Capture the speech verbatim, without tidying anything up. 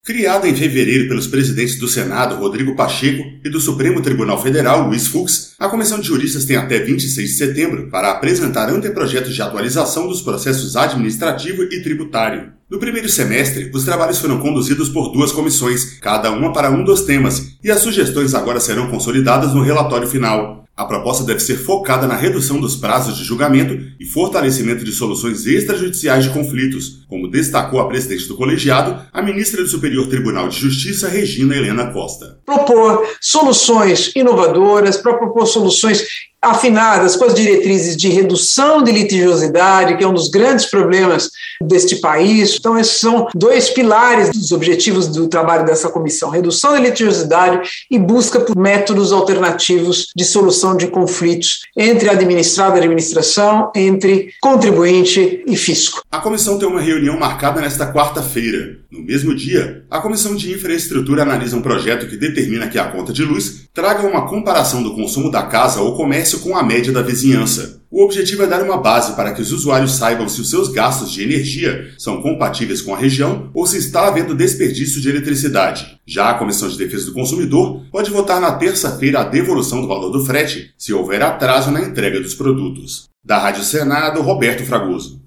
Criada em fevereiro pelos presidentes do Senado, Rodrigo Pacheco, e do Supremo Tribunal Federal, Luiz Fux, a Comissão de Juristas tem até vinte e seis de setembro para apresentar anteprojetos de atualização dos processos administrativo e tributário. No primeiro semestre, os trabalhos foram conduzidos por duas comissões, cada uma para um dos temas, e as sugestões agora serão consolidadas no relatório final. A proposta deve ser focada na redução dos prazos de julgamento e fortalecimento de soluções extrajudiciais de conflitos, como destacou a presidente do colegiado, a ministra do Superior Tribunal de Justiça, Regina Helena Costa. Propor soluções inovadoras, para propor soluções afinadas com as diretrizes de redução de litigiosidade, que é um dos grandes problemas deste país. Então, esses são dois pilares dos objetivos do trabalho dessa comissão: redução da litigiosidade e busca por métodos alternativos de solução de conflitos entre administrado e administração, entre contribuinte e fisco. A comissão tem uma reunião marcada nesta quarta-feira. No mesmo dia, a Comissão de Infraestrutura analisa um projeto que determina que a conta de luz traga uma comparação do consumo da casa ou comércio com a média da vizinhança. O objetivo é dar uma base para que os usuários saibam se os seus gastos de energia são compatíveis com a região ou se está havendo desperdício de eletricidade. Já a Comissão de Defesa do Consumidor pode votar na terça-feira a devolução do valor do frete se houver atraso na entrega dos produtos. Da Rádio Senado, Roberto Fragoso.